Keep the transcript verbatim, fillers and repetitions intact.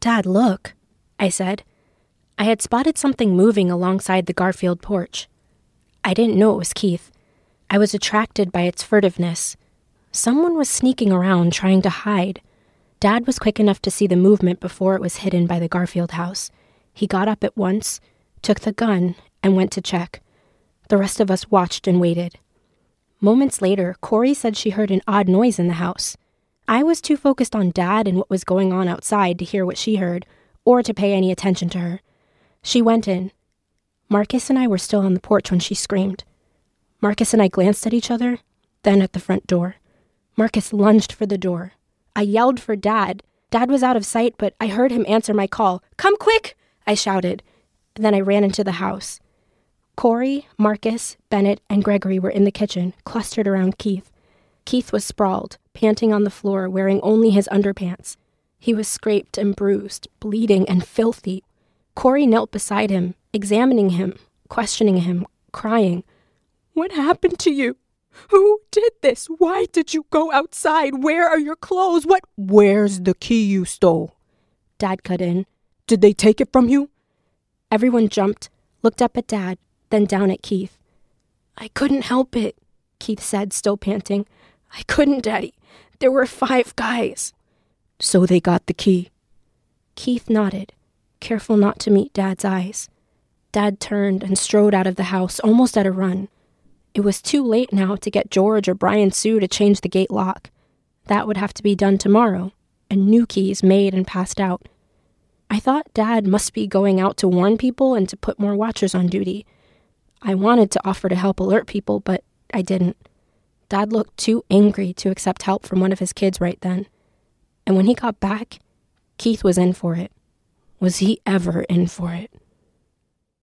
"Dad, look," I said. I had spotted something moving alongside the Garfield porch. I didn't know it was Keith. I was attracted by its furtiveness. Someone was sneaking around trying to hide. Dad was quick enough to see the movement before it was hidden by the Garfield house. He got up at once, took the gun, and went to check. The rest of us watched and waited. Moments later, Corey said she heard an odd noise in the house. I was too focused on Dad and what was going on outside to hear what she heard, or to pay any attention to her. She went in. Marcus and I were still on the porch when she screamed. Marcus and I glanced at each other, then at the front door. Marcus lunged for the door. I yelled for Dad. Dad was out of sight, but I heard him answer my call. "Come quick!" I shouted. And then I ran into the house. Corey, Marcus, Bennett, and Gregory were in the kitchen, clustered around Keith. Keith was sprawled, panting on the floor, wearing only his underpants. He was scraped and bruised, bleeding and filthy. Corey knelt beside him, examining him, questioning him, crying. "What happened to you? Who did this? Why did you go outside? Where are your clothes? What?" "Where's the key you stole?" Dad cut in. "Did they take it from you?" Everyone jumped, looked up at Dad, then down at Keith. "I couldn't help it," Keith said, still panting. "I couldn't, Daddy. There were five guys." "So they got the key?" Keith nodded, careful not to meet Dad's eyes. Dad turned and strode out of the house, almost at a run. It was too late now to get George or Brian Sue to change the gate lock. That would have to be done tomorrow, and new keys made and passed out. I thought Dad must be going out to warn people and to put more watchers on duty. I wanted to offer to help alert people, but I didn't. Dad looked too angry to accept help from one of his kids right then. And when he got back, Keith was in for it. Was he ever in for it?